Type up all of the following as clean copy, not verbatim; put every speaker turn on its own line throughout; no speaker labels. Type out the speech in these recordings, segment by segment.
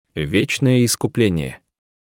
Вечное искупление.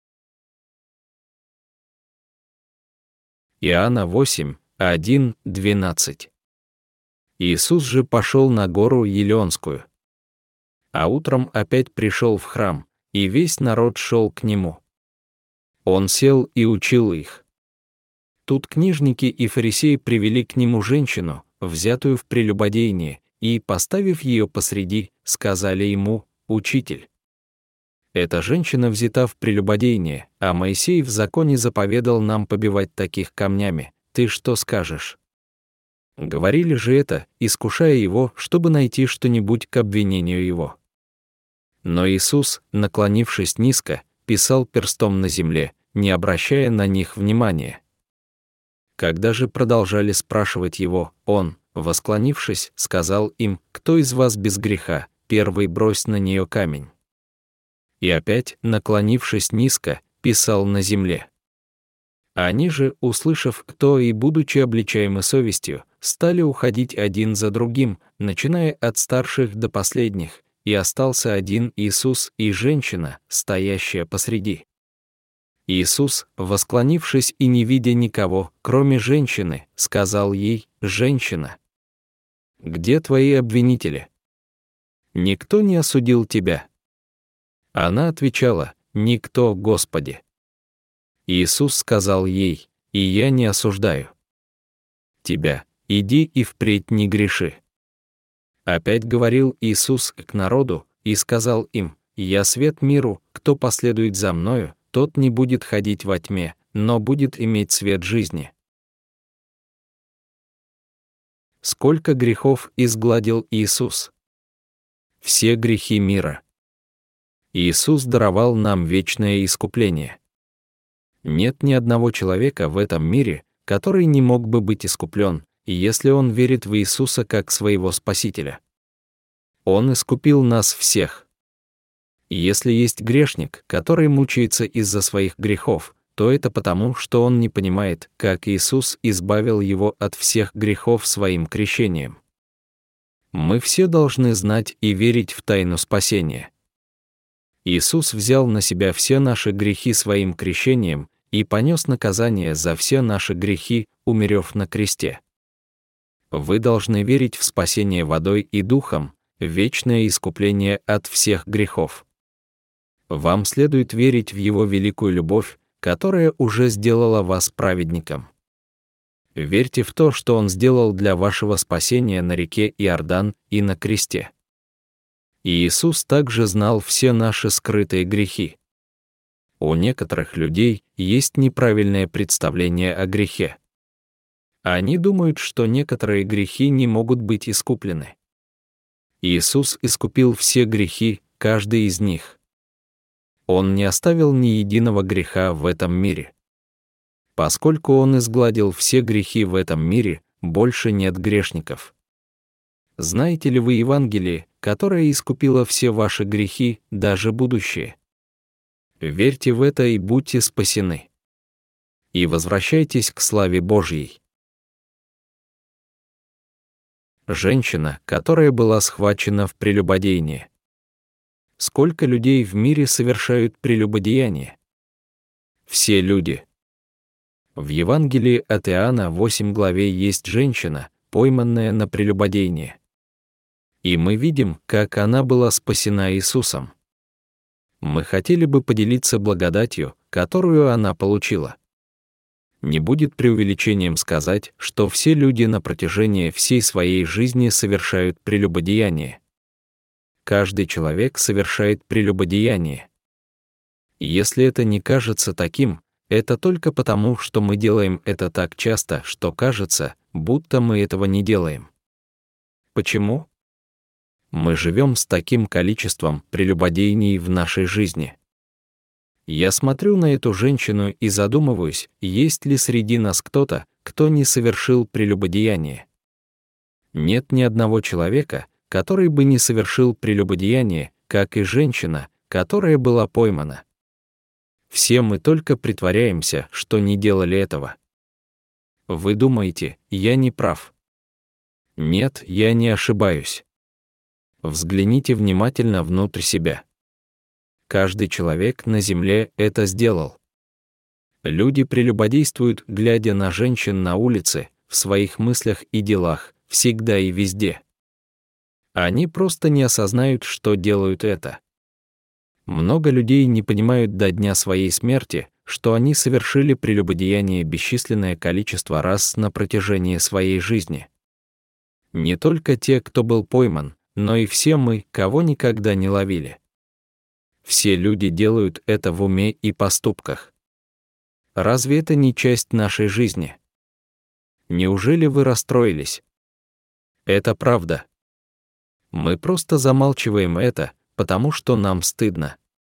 Иоанна 8, 1, 12. Иисус же пошел на гору Елеонскую. А утром опять пришел в храм, и весь народ шел к нему. Он сел и учил их. Тут книжники и фарисеи привели к нему женщину, взятую в прелюбодеянии, и, поставив ее посреди, сказали ему: «Учитель». Эта женщина взята в прелюбодеяние, а Моисей в законе заповедал нам побивать таких камнями. Ты что скажешь? Говорили же это, искушая его, чтобы найти что-нибудь к обвинению его. Но Иисус, наклонившись низко, писал перстом на земле, не обращая на них внимания. Когда же продолжали спрашивать его, он, восклонившись, сказал им: «Кто из вас без греха, первый брось на нее камень». И опять, наклонившись низко, писал на земле. Они же, услышав кто и будучи обличаемы совестью, стали уходить один за другим, начиная от старших до последних, и остался один Иисус и женщина, стоящая посреди. Иисус, восклонившись и не видя никого, кроме женщины, сказал ей: «Женщина, где твои обвинители? Никто не осудил тебя?» Она отвечала: «Никто, Господи». Иисус сказал ей: «И я не осуждаю тебя, иди и впредь не греши». Опять говорил Иисус к народу и сказал им: «Я свет миру, кто последует за мною, тот не будет ходить во тьме, но будет иметь свет жизни». Сколько грехов изгладил Иисус? Все грехи мира. Иисус даровал нам вечное искупление. Нет ни одного человека в этом мире, который не мог бы быть искуплен, если он верит в Иисуса как своего Спасителя. Он искупил нас всех. Если есть грешник, который мучается из-за своих грехов, то это потому, что он не понимает, как Иисус избавил его от всех грехов своим крещением. Мы все должны знать и верить в тайну спасения. Иисус взял на себя все наши грехи своим крещением и понес наказание за все наши грехи, умерев на кресте. Вы должны верить в спасение водой и духом, в вечное искупление от всех грехов. Вам следует верить в Его великую любовь, которая уже сделала вас праведником. Верьте в то, что Он сделал для вашего спасения на реке Иордан и на кресте. И Иисус также знал все наши скрытые грехи. У некоторых людей есть неправильное представление о грехе. Они думают, что некоторые грехи не могут быть искуплены. Иисус искупил все грехи, каждый из них. Он не оставил ни единого греха в этом мире. Поскольку Он изгладил все грехи в этом мире, больше нет грешников. Знаете ли вы Евангелие, которое искупило все ваши грехи, даже будущие? Верьте в это и будьте спасены. И возвращайтесь к славе Божьей. Женщина, которая была схвачена в прелюбодеянии. Сколько людей в мире совершают прелюбодеяние? Все люди. В Евангелии от Иоанна 8 главе есть женщина, пойманная на прелюбодеянии. И мы видим, как она была спасена Иисусом. Мы хотели бы поделиться благодатью, которую она получила. Не будет преувеличением сказать, что все люди на протяжении всей своей жизни совершают прелюбодеяние. Каждый человек совершает прелюбодеяние. Если это не кажется таким, это только потому, что мы делаем это так часто, что кажется, будто мы этого не делаем. Почему? Мы живем с таким количеством прелюбодеяний в нашей жизни. Я смотрю на эту женщину и задумываюсь, есть ли среди нас кто-то, кто не совершил прелюбодеяние. Нет ни одного человека, который бы не совершил прелюбодеяние, как и женщина, которая была поймана. Все мы только притворяемся, что не делали этого. Вы думаете, я не прав? Нет, я не ошибаюсь. Взгляните внимательно внутрь себя. каждый человек на земле это сделал. Люди прелюбодействуют, глядя на женщин на улице, в своих мыслях и делах, всегда и везде. Они просто не осознают, что делают это. Много людей не понимают до дня своей смерти, что они совершили прелюбодеяние бесчисленное количество раз на протяжении своей жизни. Не только те, кто был пойман, но и все мы, кого никогда не ловили. Все люди делают это в уме и поступках. Разве это не часть нашей жизни? Неужели вы расстроились? Это правда. Мы просто замалчиваем это, потому что нам стыдно.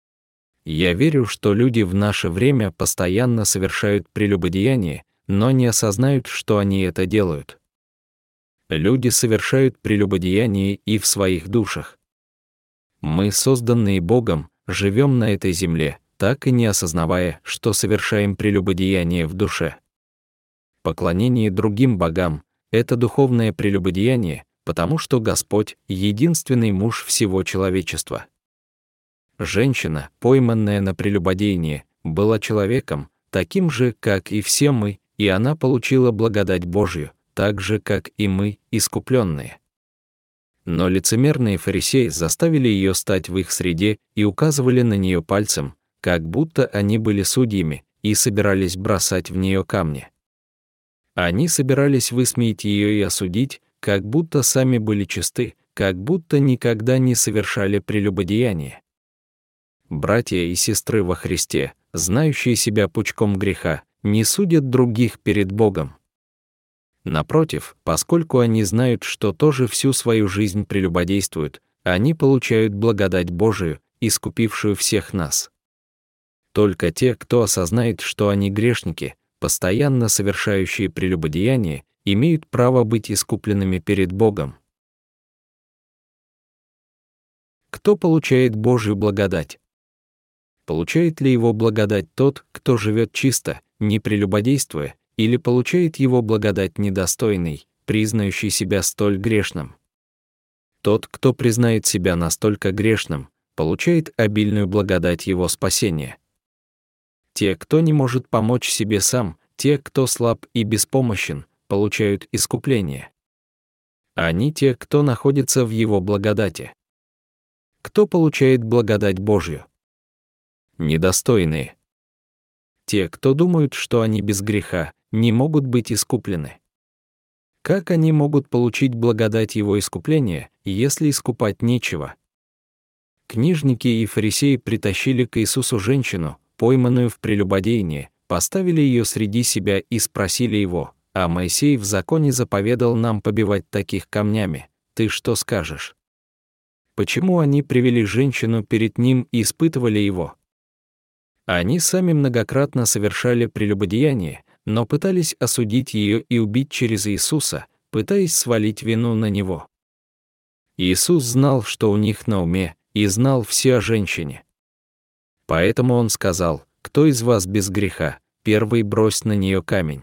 Я верю, что люди в наше время постоянно совершают прелюбодеяние, но не осознают, что они это делают. Люди совершают прелюбодеяние и в своих душах. Мы, созданные Богом, живем на этой земле, так и не осознавая, что совершаем прелюбодеяние в душе. Поклонение другим богам — это духовное прелюбодеяние, потому что Господь — единственный муж всего человечества. Женщина, пойманная на прелюбодеянии, была человеком, таким же, как и все мы, и она получила благодать Божью, так же, как и мы, искупленные. Но лицемерные фарисеи заставили ее стать в их среде и указывали на нее пальцем, как будто они были судьями, и собирались бросать в нее камни. Они собирались высмеять ее и осудить, как будто сами были чисты, как будто никогда не совершали прелюбодеяние. Братья и сестры во Христе, знающие себя пучком греха, не судят других перед Богом. Напротив, поскольку они знают, что тоже всю свою жизнь прелюбодействуют, они получают благодать Божию, искупившую всех нас. Только те, кто осознает, что они грешники, постоянно совершающие прелюбодеяние, имеют право быть искупленными перед Богом. Кто получает Божью благодать? Получает ли его благодать тот, кто живет чисто, не прелюбодействуя, или получает его благодать недостойный, признающий себя столь грешным? Тот, кто признает себя настолько грешным, получает обильную благодать его спасения. Те, кто не может помочь себе сам, те, кто слаб и беспомощен, получают искупление. Они те, кто находится в его благодати. Кто получает благодать Божью? Недостойные. Те, кто думают, что они без греха, не могут быть искуплены. Как они могут получить благодать его искупления, если искупать нечего? Книжники и фарисеи притащили к Иисусу женщину, пойманную в прелюбодеянии, поставили ее среди себя и спросили его: «А Моисей в законе заповедал нам побивать таких камнями, ты что скажешь?» Почему они привели женщину перед ним и испытывали его? Они сами многократно совершали прелюбодеяние, но пытались осудить ее и убить через Иисуса, пытаясь свалить вину на него. Иисус знал, что у них на уме, и знал все о женщине. Поэтому он сказал: «Кто из вас без греха, первый брось на нее камень».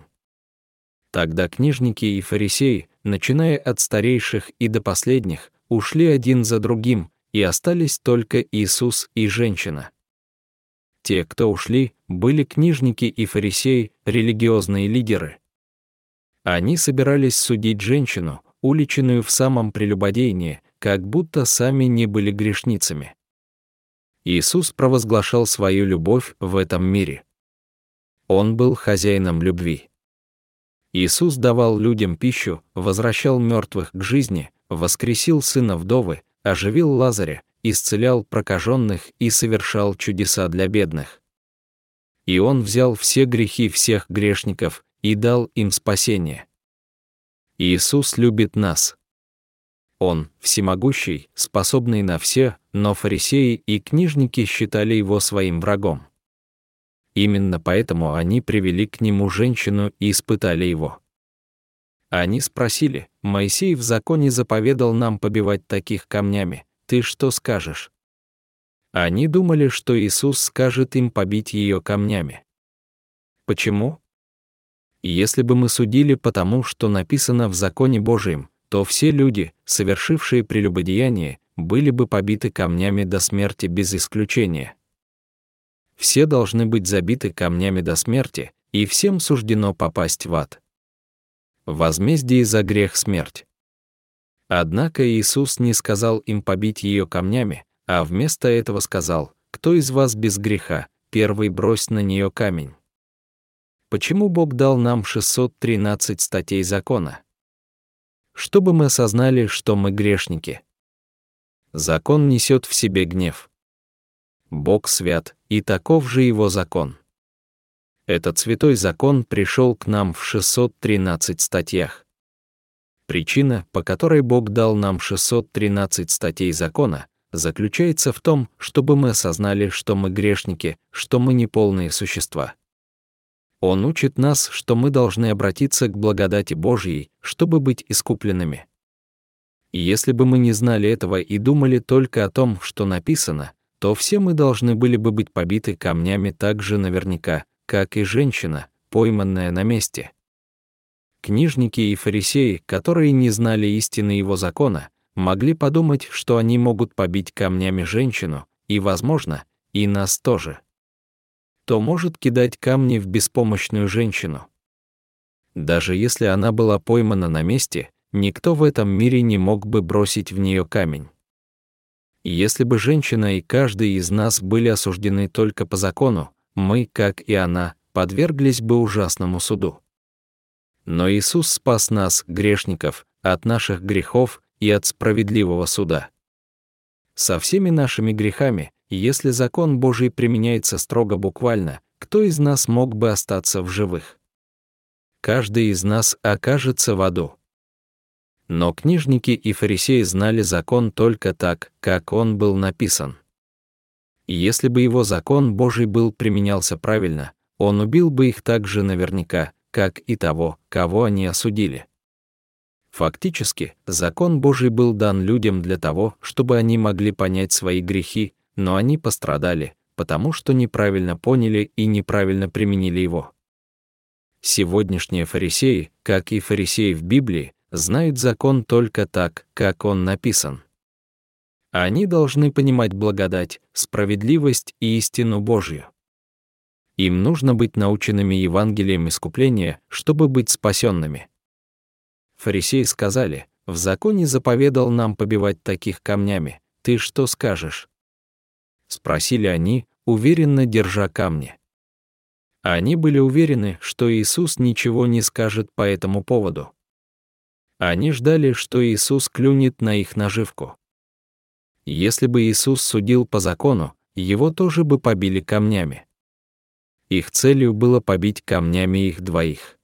Тогда книжники и фарисеи, начиная от старейших и до последних, ушли один за другим, и остались только Иисус и женщина. Те, кто ушли, были книжники и фарисеи, религиозные лидеры. Они собирались судить женщину, уличенную в самом прелюбодеянии, как будто сами не были грешницами. Иисус провозглашал свою любовь в этом мире. Он был хозяином любви. Иисус давал людям пищу, возвращал мертвых к жизни, воскресил сына вдовы, оживил Лазаря, исцелял прокаженных и совершал чудеса для бедных. И Он взял все грехи всех грешников и дал им спасение. Иисус любит нас. Он всемогущий, способный на все, но фарисеи и книжники считали Его своим врагом. Именно поэтому они привели к Нему женщину и испытали Его. Они спросили: «Моисей в законе заповедал нам побивать таких камнями, ты что скажешь?» Они думали, что Иисус скажет им побить ее камнями. Почему? Если бы мы судили по тому, что написано в законе Божьем, то все люди, совершившие прелюбодеяние, были бы побиты камнями до смерти без исключения. все должны быть забиты камнями до смерти, и всем суждено попасть в ад. Возмездие за грех — смерть. Однако Иисус не сказал им побить ее камнями, а вместо этого сказал: «Кто из вас без греха, первый брось на нее камень». Почему Бог дал нам 613 статей закона? Чтобы мы осознали, что мы грешники. Закон несет в себе гнев. Бог свят, и таков же его закон. Этот святой закон пришел к нам в 613 статьях. Причина, по которой Бог дал нам 613 статей закона, заключается в том, чтобы мы осознали, что мы грешники, что мы неполные существа. Он учит нас, что мы должны обратиться к благодати Божьей, чтобы быть искупленными. И если бы мы не знали этого и думали только о том, что написано, то все мы должны были бы быть побиты камнями так же наверняка, как и женщина, пойманная на месте. Книжники и фарисеи, которые не знали истины его закона, могли подумать, что они могут побить камнями женщину, и, возможно, и нас тоже. Кто может кидать камни в беспомощную женщину? Даже если она была поймана на месте, никто в этом мире не мог бы бросить в нее камень. Если бы женщина и каждый из нас были осуждены только по закону, мы, как и она, подверглись бы ужасному суду. Но Иисус спас нас, грешников, от наших грехов и от справедливого суда. Со всеми нашими грехами, если закон Божий применяется строго буквально, кто из нас мог бы остаться в живых? Каждый из нас окажется в аду. Но книжники и фарисеи знали закон только так, как он был написан. И если бы его закон Божий применялся правильно, он убил бы их так же наверняка, как и того, кого они осудили. Фактически, закон Божий был дан людям для того, чтобы они могли понять свои грехи, но они пострадали, потому что неправильно поняли и неправильно применили его. Сегодняшние фарисеи, как и фарисеи в Библии, знают закон только так, как он написан. Они должны понимать благодать, справедливость и истину Божью. Им нужно быть наученными Евангелием искупления, чтобы быть спасенными. Фарисеи сказали: «В законе заповедал нам побивать таких камнями, ты что скажешь?» Спросили они, уверенно держа камни. Они были уверены, что Иисус ничего не скажет по этому поводу. Они ждали, что Иисус клюнет на их наживку. Если бы Иисус судил по закону, его тоже бы побили камнями. Их целью было побить камнями их двоих.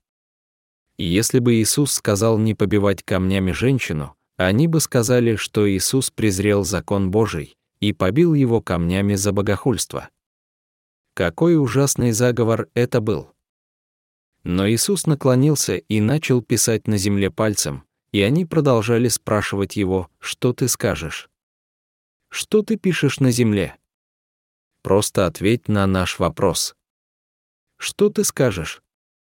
И если бы Иисус сказал не побивать камнями женщину, они бы сказали, что Иисус презрел закон Божий и побил его камнями за богохульство. Какой ужасный заговор это был! Но Иисус наклонился и начал писать на земле пальцем, и они продолжали спрашивать его: «Что ты скажешь? Что ты пишешь на земле? Просто ответь на наш вопрос. Что ты скажешь?»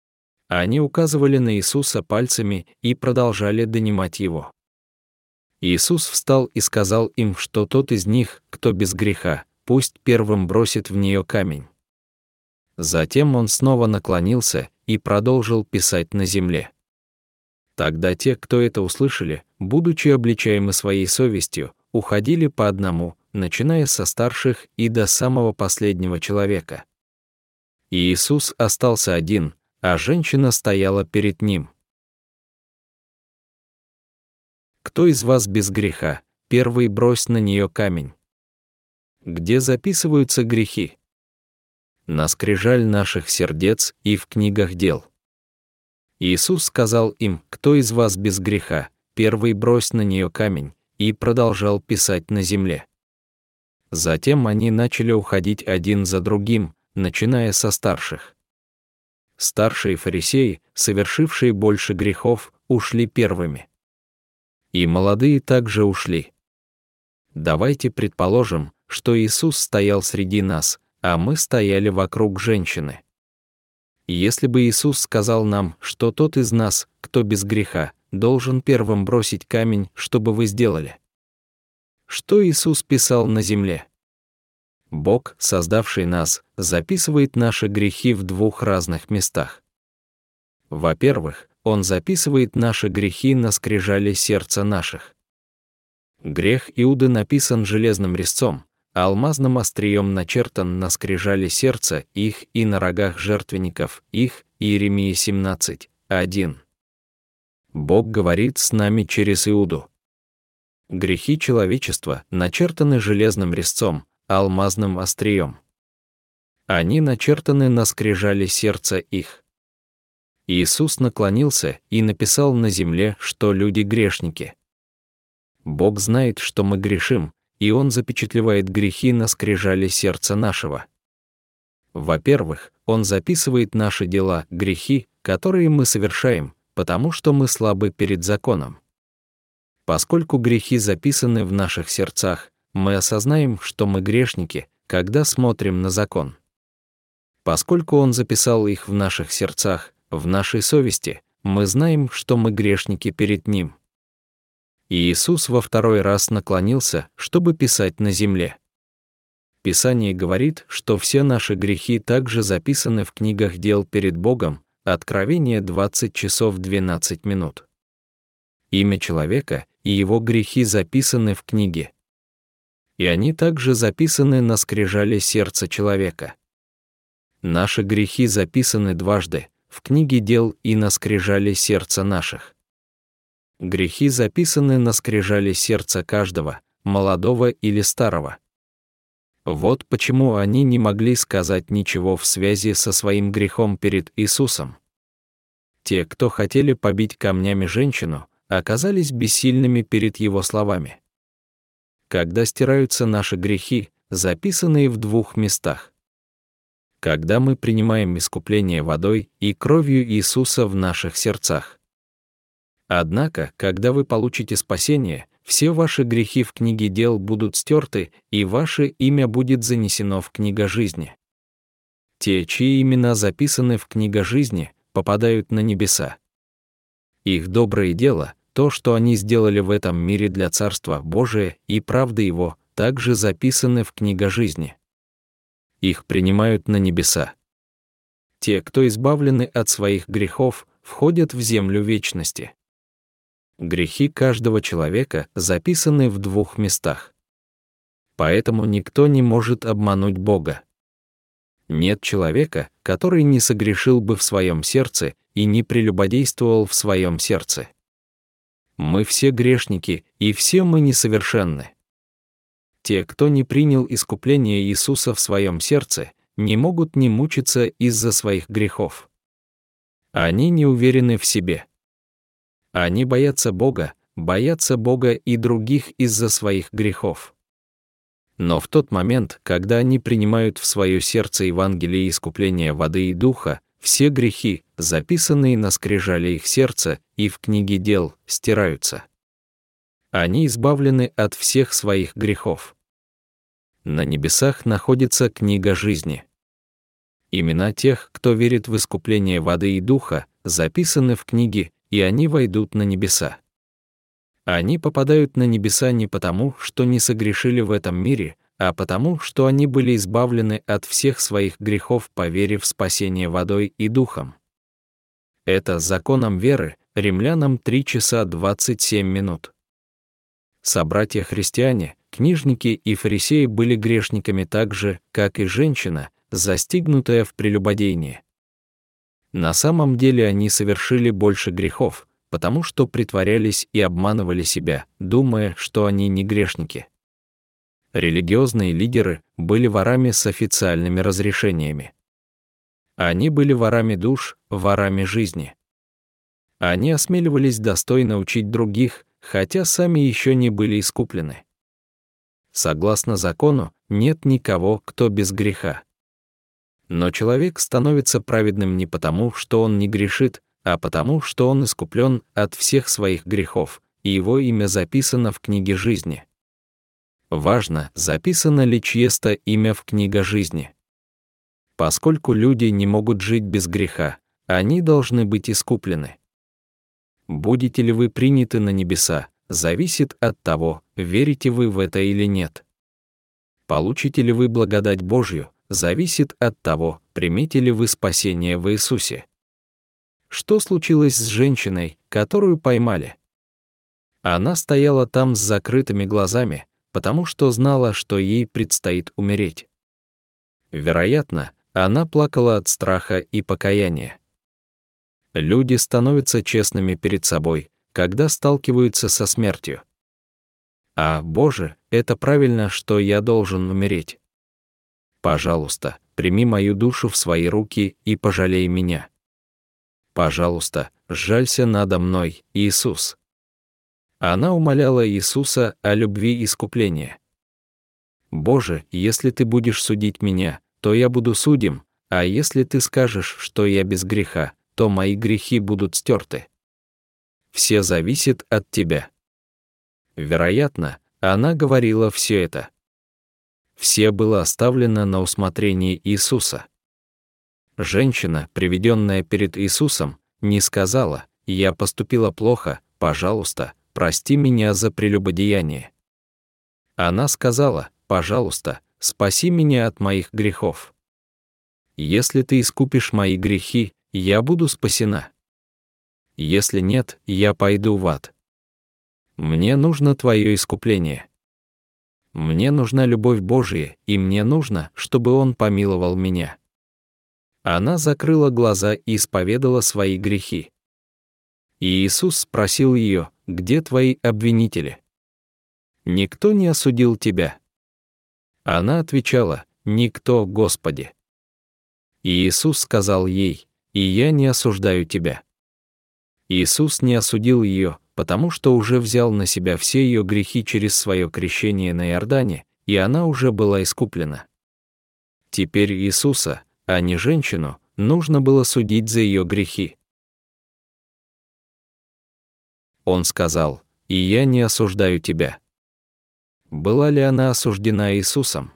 Они указывали на Иисуса пальцами и продолжали донимать его. Иисус встал и сказал им, что тот из них, кто без греха, пусть первым бросит в нее камень. Затем он снова наклонился и продолжил писать на земле. Тогда те, кто это услышали, будучи обличаемы своей совестью, уходили по одному, начиная со старших и до самого последнего человека. И Иисус остался один, а женщина стояла перед ним. «Кто из вас без греха, первый брось на нее камень?» Где записываются грехи? На скрижаль наших сердец и в книгах дел. Иисус сказал им: «Кто из вас без греха, первый брось на нее камень», и продолжал писать на земле. Затем они начали уходить один за другим, начиная со старших. Старшие фарисеи, совершившие больше грехов, ушли первыми. И молодые также ушли. Давайте предположим, что Иисус стоял среди нас, а мы стояли вокруг женщины. Если бы Иисус сказал нам, что тот из нас, кто без греха, должен первым бросить камень, что бы вы сделали? Что Иисус писал на земле? Бог, создавший нас, записывает наши грехи в двух разных местах. Во-первых, Он записывает наши грехи на скрижали сердца наших. Грех Иуды написан железным резцом, а алмазным острием начертан на скрижали сердца их и на рогах жертвенников их. Иеремии 17:1. Бог говорит с нами через Иуду. Грехи человечества начертаны железным резцом, алмазным острием. Они начертаны на скрижали сердца их. Иисус наклонился и написал на земле, что люди грешники. Бог знает, что мы грешим, и Он запечатлевает грехи на скрижали сердца нашего. Во-первых, Он записывает наши дела, грехи, которые мы совершаем, потому что мы слабы перед законом. Поскольку грехи записаны в наших сердцах, мы осознаем, что мы грешники, когда смотрим на закон. Поскольку Он записал их в наших сердцах, в нашей совести, мы знаем, что мы грешники перед Ним. И Иисус во второй раз наклонился, чтобы писать на земле. Писание говорит, что все наши грехи также записаны в книгах дел перед Богом, Откровение 20:12. Имя человека и его грехи записаны в книге. И они также записаны на скрижали сердца человека. Наши грехи записаны дважды, в книге дел и на скрижали сердца наших. Грехи записаны на скрижали сердца каждого, молодого или старого. Вот почему они не могли сказать ничего в связи со своим грехом перед Иисусом. Те, кто хотели побить камнями женщину, оказались бессильными перед Его словами. Когда стираются наши грехи, записанные в двух местах. Когда мы принимаем искупление водой и кровью Иисуса в наших сердцах. Однако, когда вы получите спасение, все ваши грехи в книге дел будут стерты, и ваше имя будет занесено в книгу жизни. Те, чьи имена записаны в книгу жизни, попадают на небеса. Их доброе дело, то, что они сделали в этом мире для Царства Божия и правды Его, также записаны в книгу жизни. Их принимают на небеса. Те, кто избавлены от своих грехов, входят в землю вечности. Грехи каждого человека записаны в двух местах. Поэтому никто не может обмануть Бога. Нет человека, который не согрешил бы в своем сердце и не прелюбодействовал в своем сердце. Мы все грешники, и все мы несовершенны. Те, кто не принял искупление Иисуса в своем сердце, не могут не мучиться из-за своих грехов. Они не уверены в себе. Они боятся Бога и других из-за своих грехов. Но в тот момент, когда они принимают в свое сердце Евангелие искупления воды и духа, все грехи, записанные на скрижали их сердца и в книге дел, стираются. Они избавлены от всех своих грехов. На небесах находится книга жизни. Имена тех, кто верит в искупление воды и духа, записаны в книге, и они войдут на небеса. Они попадают на небеса не потому, что не согрешили в этом мире, а потому, что они были избавлены от всех своих грехов по вере в спасение водой и духом. Это законом веры, Римлянам 3:27. Собратья-христиане, книжники и фарисеи были грешниками так же, как и женщина, застигнутая в прелюбодействе. На самом деле они совершили больше грехов, потому что притворялись и обманывали себя, думая, что они не грешники. Религиозные лидеры были ворами с официальными разрешениями. Они были ворами душ, ворами жизни. Они осмеливались достойно учить других, хотя сами еще не были искуплены. Согласно закону, нет никого, кто без греха. Но человек становится праведным не потому, что он не грешит, а потому, что он искуплен от всех своих грехов, и его имя записано в книге жизни. Важно, записано ли чье-то имя в книге жизни. Поскольку люди не могут жить без греха, они должны быть искуплены. Будете ли вы приняты на небеса, зависит от того, верите вы в это или нет. получите ли вы благодать Божью, зависит от того, примете ли вы спасение в Иисусе. Что случилось с женщиной, которую поймали? Она стояла там с закрытыми глазами, потому что знала, что ей предстоит умереть. Вероятно, она плакала от страха и покаяния. Люди становятся честными перед собой, когда сталкиваются со смертью. Боже, это правильно, что я должен умереть. Пожалуйста, прими мою душу в свои руки и пожалей меня. Пожалуйста, сжалься надо мной, Иисус. Она умоляла Иисуса о любви искупления. Боже, если ты будешь судить меня, то я буду судим, а если ты скажешь, что я без греха, то мои грехи будут стерты. Все зависит от тебя. Вероятно, она говорила все это. Все было оставлено на усмотрение Иисуса. Женщина, приведенная перед Иисусом, не сказала: «Я поступила плохо, пожалуйста, прости меня за прелюбодеяние». Она сказала: «Пожалуйста, спаси меня от моих грехов. Если ты искупишь мои грехи, я буду спасена. Если нет, я пойду в ад. Мне нужно твое искупление. Мне нужна любовь Божия, и мне нужно, чтобы Он помиловал меня». Она закрыла глаза и исповедала свои грехи. И Иисус спросил ее: «Где твои обвинители? Никто не осудил тебя?» Она отвечала: «Никто, Господи». И Иисус сказал ей: «И я не осуждаю тебя». Иисус не осудил ее, потому что уже взял на себя все ее грехи через свое крещение на Иордане, и она уже была искуплена. Теперь Иисуса, а не женщину, нужно было судить за ее грехи. Он сказал: «И я не осуждаю тебя». Была ли она осуждена Иисусом?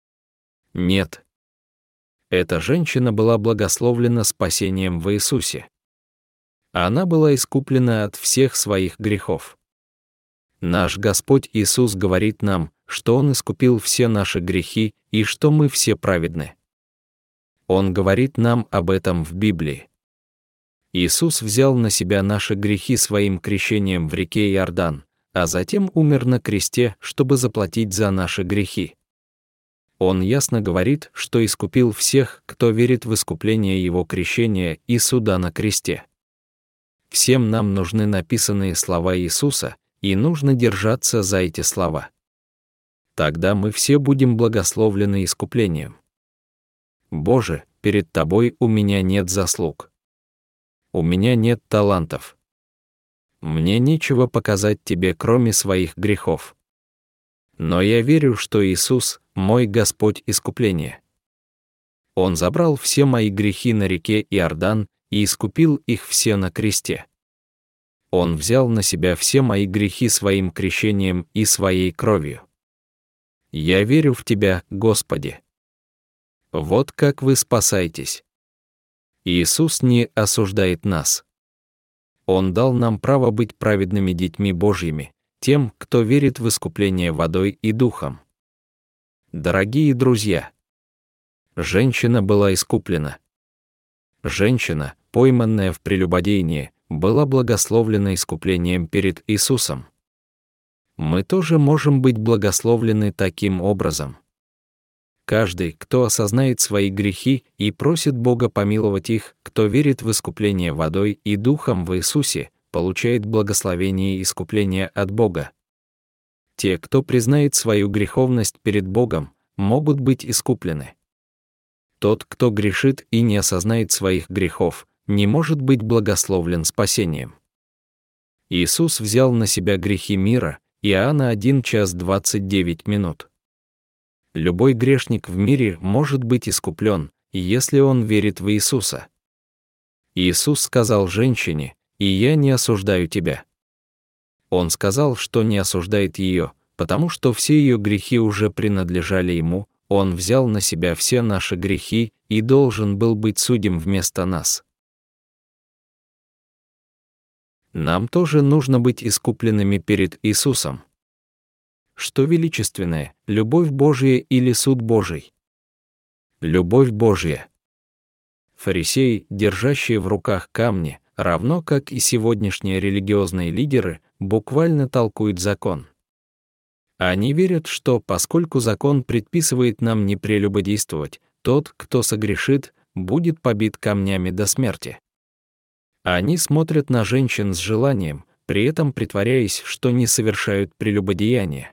Нет. Эта женщина была благословлена спасением в Иисусе. Она была искуплена от всех своих грехов. Наш Господь Иисус говорит нам, что Он искупил все наши грехи и что мы все праведны. Он говорит нам об этом в Библии. Иисус взял на себя наши грехи своим крещением в реке Иордан, а затем умер на кресте, чтобы заплатить за наши грехи. Он ясно говорит, что искупил всех, кто верит в искупление Его крещения и суда на кресте. Всем нам нужны написанные слова Иисуса, и нужно держаться за эти слова. Тогда мы все будем благословлены искуплением. Боже, перед Тобой у меня нет заслуг. У меня нет талантов. Мне нечего показать Тебе, кроме своих грехов. Но я верю, что Иисус — мой Господь искупление. Он забрал все мои грехи на реке Иордан и искупил их все на кресте. Он взял на себя все мои грехи своим крещением и своей кровью. Я верю в Тебя, Господи. Вот как вы спасаетесь. Иисус не осуждает нас. Он дал нам право быть праведными детьми Божьими, тем, кто верит в искупление водой и духом. Дорогие друзья, женщина была искуплена. Женщина, пойманная в прелюбодеянии, была благословлена искуплением перед Иисусом. Мы тоже можем быть благословлены таким образом. Каждый, кто осознает свои грехи и просит Бога помиловать их, кто верит в искупление водой и духом в Иисусе, получает благословение и искупление от Бога. Те, кто признает свою греховность перед Богом, могут быть искуплены. Тот, кто грешит и не осознает своих грехов, не может быть благословлен спасением. Иисус взял на себя грехи мира, Иоанна 1:29. Любой грешник в мире может быть искуплен, если он верит в Иисуса. Иисус сказал женщине: «И я не осуждаю тебя». Он сказал, что не осуждает ее, потому что все ее грехи уже принадлежали Ему, Он взял на себя все наши грехи и должен был быть судим вместо нас. Нам тоже нужно быть искупленными перед Иисусом. что величественное, любовь Божия или суд Божий? Любовь Божья. Фарисеи, держащие в руках камни, равно как и сегодняшние религиозные лидеры, буквально толкуют закон. Они верят, что, поскольку закон предписывает нам не прелюбодействовать, тот, кто согрешит, будет побит камнями до смерти. Они смотрят на женщин с желанием, при этом притворяясь, что не совершают прелюбодеяния.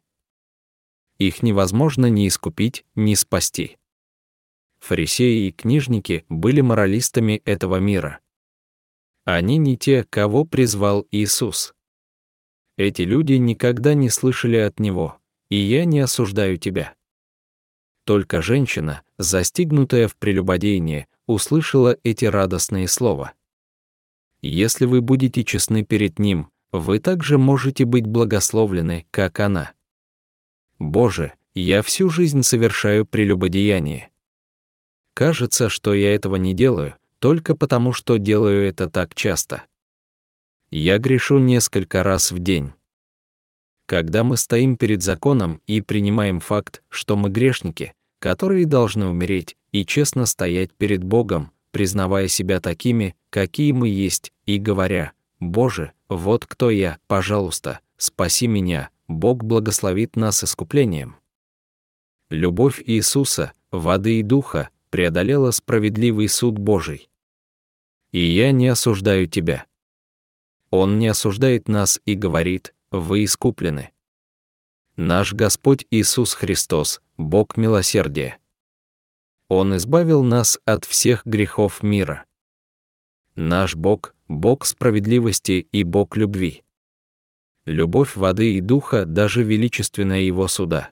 Их невозможно ни искупить, ни спасти. Фарисеи и книжники были моралистами этого мира. Они не те, кого призвал Иисус. Эти люди никогда не слышали от Него, и я не осуждаю тебя. Только женщина, застигнутая в прелюбодеянии, услышала эти радостные слова. Если вы будете честны перед Ним, вы также можете быть благословленны, как она. Боже, я всю жизнь совершаю прелюбодеяние. Кажется, что я этого не делаю, только потому, что делаю это так часто. Я грешу несколько раз в день. Когда мы стоим перед законом и принимаем факт, что мы грешники, которые должны умереть, и честно стоять перед Богом, признавая себя такими, какие мы есть, и говоря: «Боже, вот кто я, пожалуйста, спаси меня», Бог благословит нас искуплением. Любовь Иисуса, воды и духа, преодолела справедливый суд Божий. И я не осуждаю тебя. Он не осуждает нас и говорит: вы искуплены. Наш Господь Иисус Христос, Бог милосердия. Он избавил нас от всех грехов мира. Наш Бог — Бог справедливости и Бог любви. Любовь воды и духа даже величественная Его суда.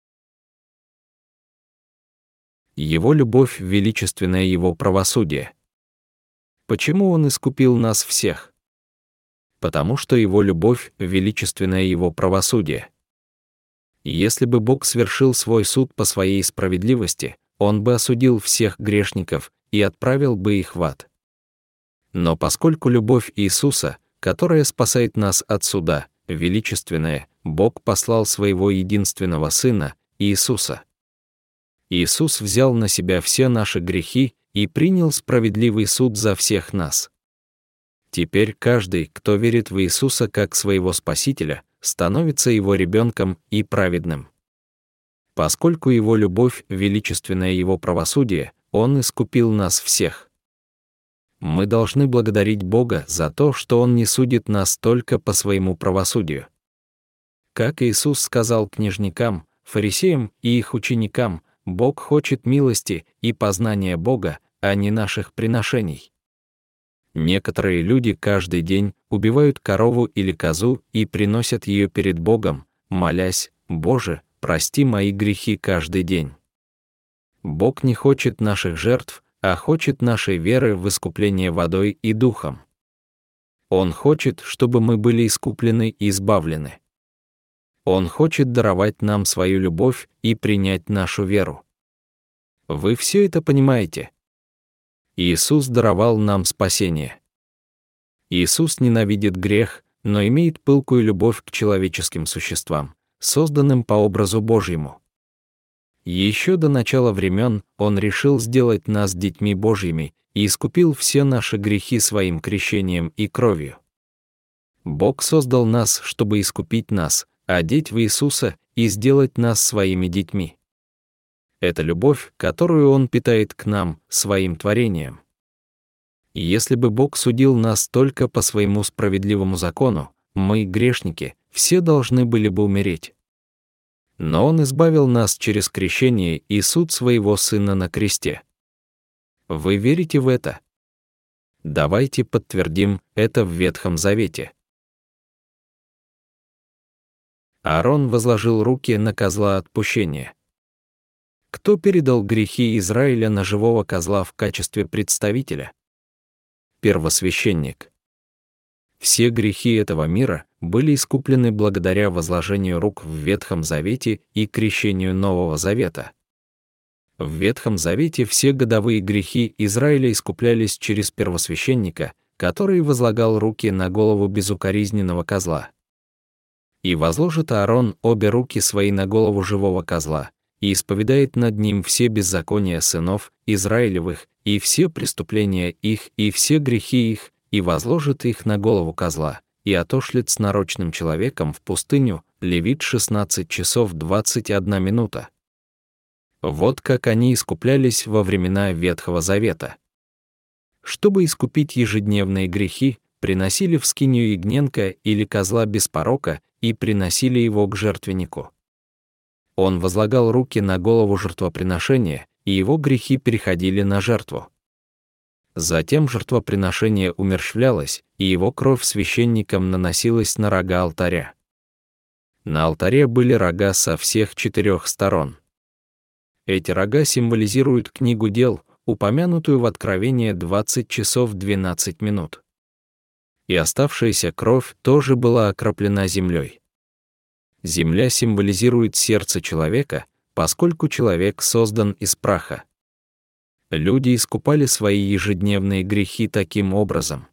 Его любовь величественное Его правосудие. Почему Он искупил нас всех? Потому что Его любовь величественное Его правосудие. Если бы Бог свершил свой суд по своей справедливости, Он бы осудил всех грешников и отправил бы их в ад. Но поскольку любовь Иисуса, которая спасает нас от суда, величественная, Бог послал Своего единственного Сына, Иисуса. Иисус взял на себя все наши грехи и принял справедливый суд за всех нас. Теперь каждый, кто верит в Иисуса как своего Спасителя, становится Его ребенком и праведным. Поскольку Его любовь — величественное Его правосудие, Он искупил нас всех. Мы должны благодарить Бога за то, что Он не судит нас только по своему правосудию. Как Иисус сказал книжникам, фарисеям и их ученикам, Бог хочет милости и познания Бога, а не наших приношений. Некоторые люди каждый день убивают корову или козу и приносят ее перед Богом, молясь: «Боже, прости мои грехи каждый день». Бог не хочет наших жертв, а хочет нашей веры в искупление водой и духом. Он хочет, чтобы мы были искуплены и избавлены. Он хочет даровать нам свою любовь и принять нашу веру. Вы все это понимаете? Иисус даровал нам спасение. Иисус ненавидит грех, но имеет пылкую любовь к человеческим существам, созданным по образу Божьему. Еще до начала времен Он решил сделать нас детьми Божьими и искупил все наши грехи своим крещением и кровью. Бог создал нас, чтобы искупить нас, одеть в Иисуса и сделать нас своими детьми. Это любовь, которую Он питает к нам, своим творением. Если бы Бог судил нас только по своему справедливому закону, мы, грешники, все должны были бы умереть. Но Он избавил нас через крещение и суд Своего Сына на кресте. Вы верите в это? Давайте подтвердим это в Ветхом Завете. Аарон возложил руки на козла отпущения. Кто передал грехи Израиля на живого козла в качестве представителя? Первосвященник. Все грехи этого мира были искуплены благодаря возложению рук в Ветхом Завете и крещению Нового Завета. В Ветхом Завете все годовые грехи Израиля искуплялись через первосвященника, который возлагал руки на голову безукоризненного козла. И возложит Аарон обе руки свои на голову живого козла, и исповедает над ним все беззакония сынов Израилевых, и все преступления их, и все грехи их, и возложит их на голову козла, и отошлет с нарочным человеком в пустыню. Левит 16 часов 21 минута. Вот как они искуплялись во времена Ветхого Завета. Чтобы искупить ежедневные грехи, приносили в скинию ягненка или козла без порока и приносили его к жертвеннику. Он возлагал руки на голову жертвоприношения, и его грехи переходили на жертву. Затем жертвоприношение умерщвлялось, и его кровь священникам наносилась на рога алтаря. На алтаре были рога со всех 4 сторон. Эти рога символизируют книгу дел, упомянутую в Откровении 20 часов 12 минут. И оставшаяся кровь тоже была окроплена землей. Земля символизирует сердце человека, поскольку человек создан из праха. Люди искупали свои ежедневные грехи таким образом.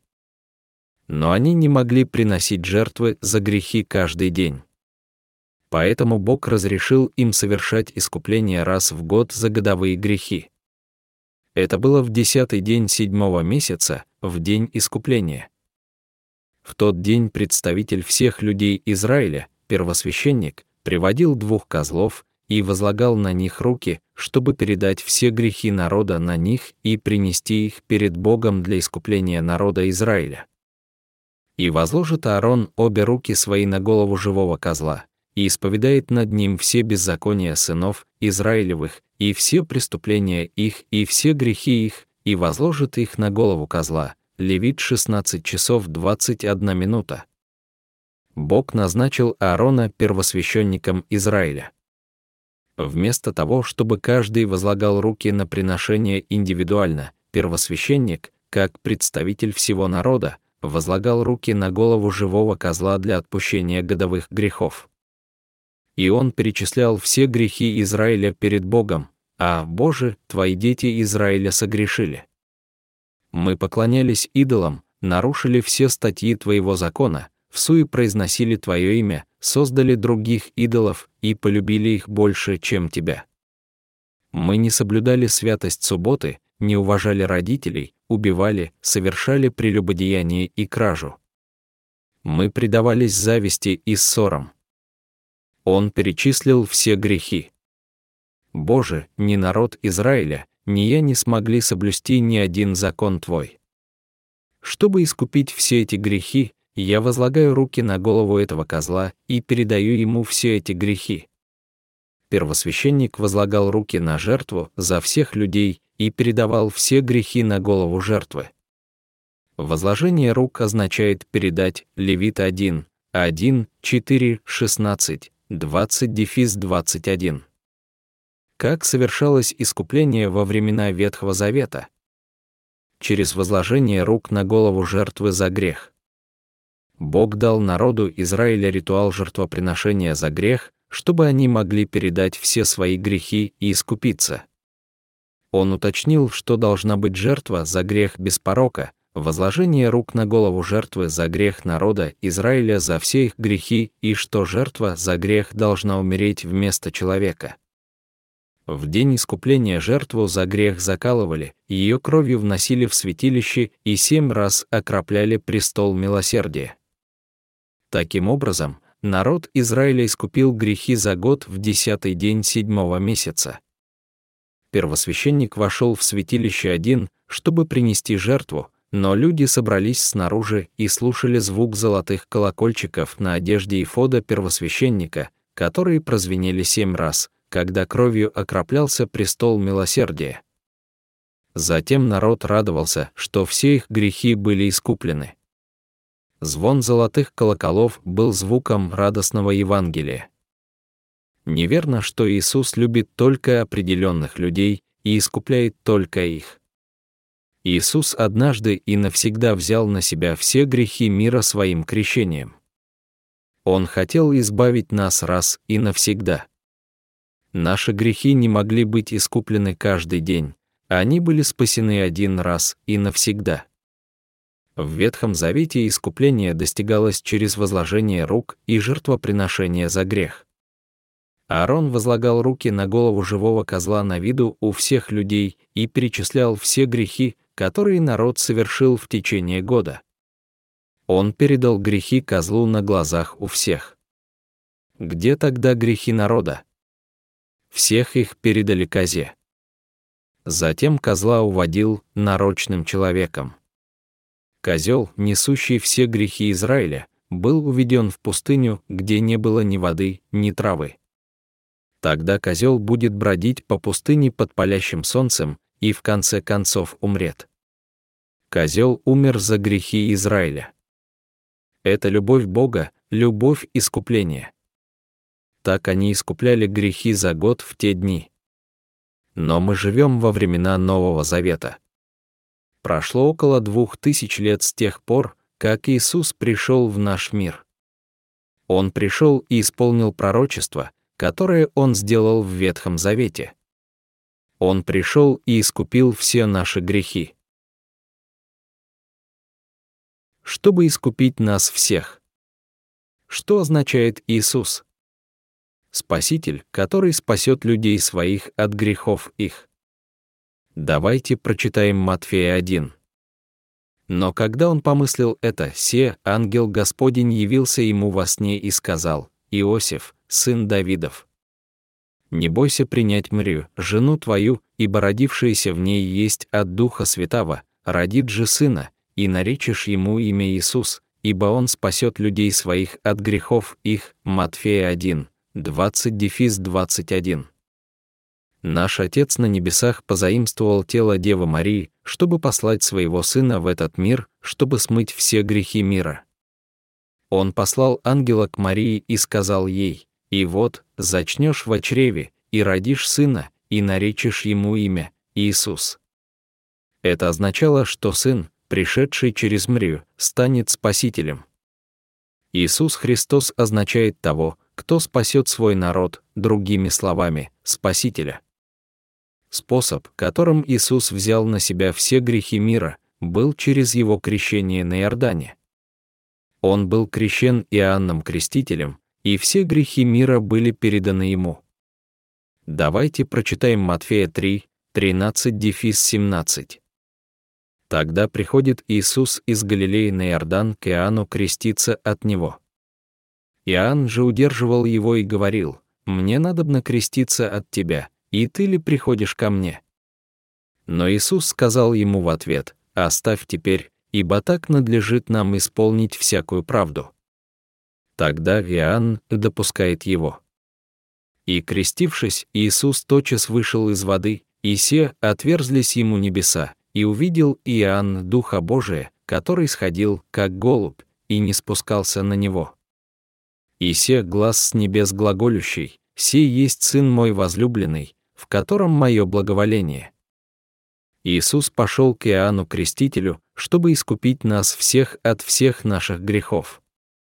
Но они не могли приносить жертвы за грехи каждый день. Поэтому Бог разрешил им совершать искупление раз в год за годовые грехи. Это было в 10-й день 7-го месяца, в день искупления. В тот день представитель всех людей Израиля, первосвященник, приводил 2 козлов и возлагал на них руки, чтобы передать все грехи народа на них и принести их перед Богом для искупления народа Израиля. И возложит Аарон обе руки свои на голову живого козла, и исповедает над ним все беззакония сынов Израилевых, и все преступления их, и все грехи их, и возложит их на голову козла. Левит 16 часов 21 минута. Бог назначил Аарона первосвященником Израиля. Вместо того, чтобы каждый возлагал руки на приношение индивидуально, первосвященник, как представитель всего народа, возлагал руки на голову живого козла для отпущения годовых грехов. И он перечислял все грехи Израиля перед Богом: «А, Боже, твои дети Израиля согрешили. Мы поклонялись идолам, нарушили все статьи твоего закона, всуе произносили твое имя, создали других идолов и полюбили их больше, чем тебя. Мы не соблюдали святость субботы, не уважали родителей, убивали, совершали прелюбодеяние и кражу. Мы предавались зависти и ссорам». Он перечислил все грехи. «Боже, ни народ Израиля, ни я не смогли соблюсти ни один закон Твой. Чтобы искупить все эти грехи, я возлагаю руки на голову этого козла и передаю ему все эти грехи». Первосвященник возлагал руки на жертву за всех людей и передавал все грехи на голову жертвы. Возложение рук означает передать. Левит 1, 4, 16, 20-21. Как совершалось искупление во времена Ветхого Завета? Через возложение рук на голову жертвы за грех. Бог дал народу Израиля ритуал жертвоприношения за грех, чтобы они могли передать все свои грехи и искупиться. Он уточнил, что должна быть жертва за грех без порока, возложение рук на голову жертвы за грех народа Израиля за все их грехи, и что жертва за грех должна умереть вместо человека. В день искупления жертву за грех закалывали, ее кровью вносили в святилище и 7 раз окропляли престол милосердия. Таким образом, народ Израиля искупил грехи за год в 10-й день 7-го месяца. Первосвященник вошел в святилище один, чтобы принести жертву, но люди собрались снаружи и слушали звук золотых колокольчиков на одежде эфода первосвященника, которые прозвенели 7 раз, когда кровью окроплялся престол милосердия. Затем народ радовался, что все их грехи были искуплены. Звон золотых колоколов был звуком радостного Евангелия. Неверно, что Иисус любит только определенных людей и искупляет только их. Иисус однажды и навсегда взял на себя все грехи мира своим крещением. Он хотел избавить нас раз и навсегда. Наши грехи не могли быть искуплены каждый день, они были спасены один раз и навсегда. В Ветхом Завете искупление достигалось через возложение рук и жертвоприношение за грех. Аарон возлагал руки на голову живого козла на виду у всех людей и перечислял все грехи, которые народ совершил в течение года. Он передал грехи козлу на глазах у всех. Где тогда грехи народа? Всех их передали козе. Затем козла уводил нарочным человеком. Козел, несущий все грехи Израиля, был уведен в пустыню, где не было ни воды, ни травы. Тогда козел будет бродить по пустыне под палящим солнцем и в конце концов умрет. Козел умер за грехи Израиля. Это любовь Бога, любовь искупления. Так они искупляли грехи за год в те дни. Но мы живем во времена Нового Завета. Прошло около 2000 лет с тех пор, как Иисус пришел в наш мир. Он пришел и исполнил пророчество, которое Он сделал в Ветхом Завете. Он пришел и искупил все наши грехи. Чтобы искупить нас всех. Что означает Иисус? Спаситель, который спасет людей своих от грехов их. Давайте прочитаем Матфея 1. Но когда он помыслил это, ангел Господень явился ему во сне и сказал: «Иосиф, сын Давидов, не бойся принять Марию, жену твою, ибо родившееся в ней есть от Духа Святаго, родит же сына, и наречешь ему имя Иисус, ибо он спасет людей своих от грехов их». Матфея 1, 20-21. Наш Отец на небесах позаимствовал тело Девы Марии, чтобы послать своего Сына в этот мир, чтобы смыть все грехи мира. Он послал ангела к Марии и сказал ей: «И вот, зачнешь в чреве, и родишь сына, и наречешь ему имя Иисус». Это означало, что Сын, пришедший через Марию, станет Спасителем. Иисус Христос означает того, кто спасет свой народ, другими словами, Спасителя. Способ, которым Иисус взял на себя все грехи мира, был через его крещение на Иордане. Он был крещен Иоанном Крестителем, и все грехи мира были переданы ему. Давайте прочитаем Матфея 3, 13-17. Тогда приходит Иисус из Галилеи на Иордан к Иоанну креститься от него. Иоанн же удерживал его и говорил: «Мне надобно креститься от тебя, и ты ли приходишь ко мне?» Но Иисус сказал ему в ответ: «Оставь теперь, ибо так надлежит нам исполнить всякую правду». Тогда Иоанн допускает его. И, крестившись, Иисус тотчас вышел из воды, и отверзлись ему небеса, и увидел Иоанн Духа Божия, который сходил, как голубь, и не спускался на него. И глас с небес глаголющий: «Сей есть Сын мой возлюбленный, в котором мое благоволение». Иисус пошел к Иоанну Крестителю, чтобы искупить нас всех от всех наших грехов.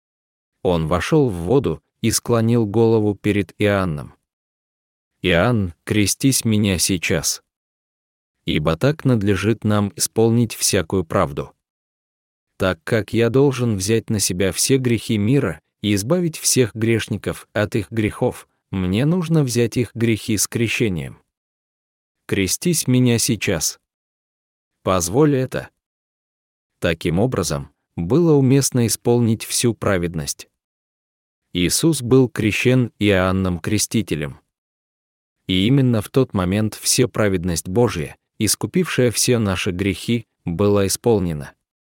Он вошел в воду и склонил голову перед Иоанном. «Иоанн, крестись меня сейчас, ибо так надлежит нам исполнить всякую правду. Так как я должен взять на себя все грехи мира и избавить всех грешников от их грехов, мне нужно взять их грехи с крещением. Крестись меня сейчас. Позволь это». Таким образом, было уместно исполнить всю праведность. Иисус был крещен Иоанном Крестителем. И именно в тот момент вся праведность Божья, искупившая все наши грехи, была исполнена.